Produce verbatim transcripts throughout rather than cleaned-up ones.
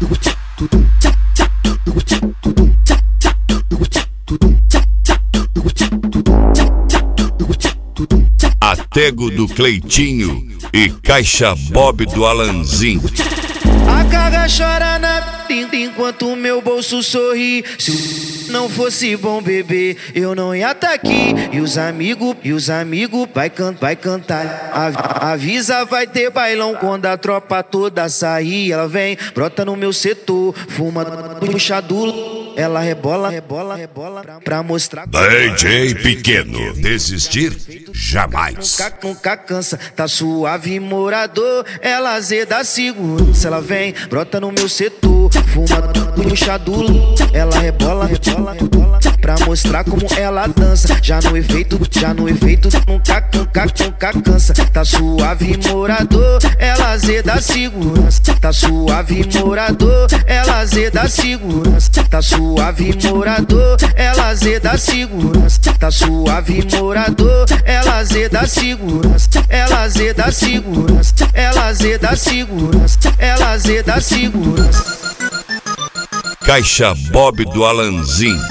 Atego do Cleitinho e Caixa Bob do Alanzinho. A carga chora na pinta enquanto meu bolso sorri. Se não fosse bom beber, eu não ia tá aqui. E os amigos, e os amigos vai, can, vai cantar. A, avisa, vai ter bailão quando a tropa toda sair. Ela vem, brota no meu setor, fuma, puxa do... Ela rebola, rebola, rebola pra, pra mostrar. D J Pequeno, desistir jamais. Nunca, nunca cansa, tá suave morador. Ela azeda segurança. Ela vem, brota no meu setor, fuma, puxa do... Ela rebola, rebola, rebola pra mostrar como ela dança. Já no efeito, já no efeito, nunca, nunca, nunca cansa. Tá suave morador, ela azeda segurança. Tá suave morador, ela azeda segurança. Tá suave morador, ela azeda segurança. Tá suave morador, ela azeda segurança. Ela azeda segurança. Ela azeda segurança. Ela azeda segurança. Caixa Bob do Alanzinho.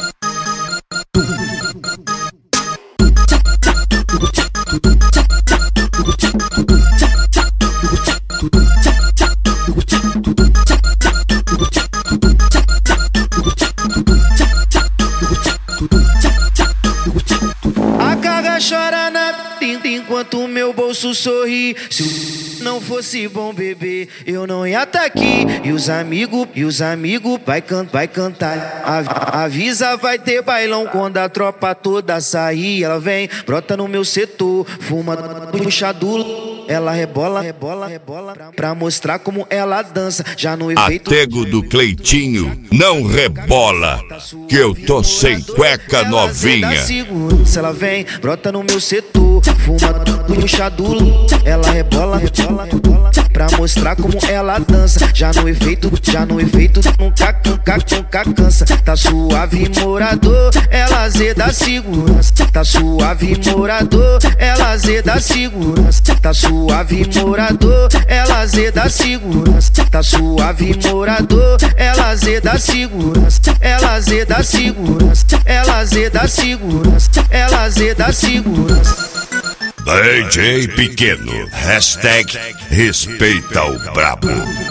A carga chora na pinta enquanto meu bolso sorri. Se não fosse bom beber, eu não ia tá aqui. E os amigos, e os amigos vai, can, vai cantar. A, avisa, vai ter bailão quando a tropa toda sair. Ela vem, brota no meu setor, fuma, puxa do... Ela rebola, rebola, rebola pra, pra mostrar como ela dança. Já no efeito. Atego do Cleitinho, não rebola, que eu tô sem cueca novinha. Ela vem, brota no meu setor, fuma, puxa do... Ela rebola, rebola, rebola pra mostrar como ela dança. Já no efeito, já no efeito, nunca, nunca, nunca cansa. Tá suave morador, ela azeda segurança. Tá suave morador, ela azeda segurança. Tá suave morador, ela azeda segurança. Tá suave morador, ela azeda segurança. Ela azeda segurança. Ela azeda segurança. Ela azeda segurança. D J Pequeno, hashtag respeita o brabo.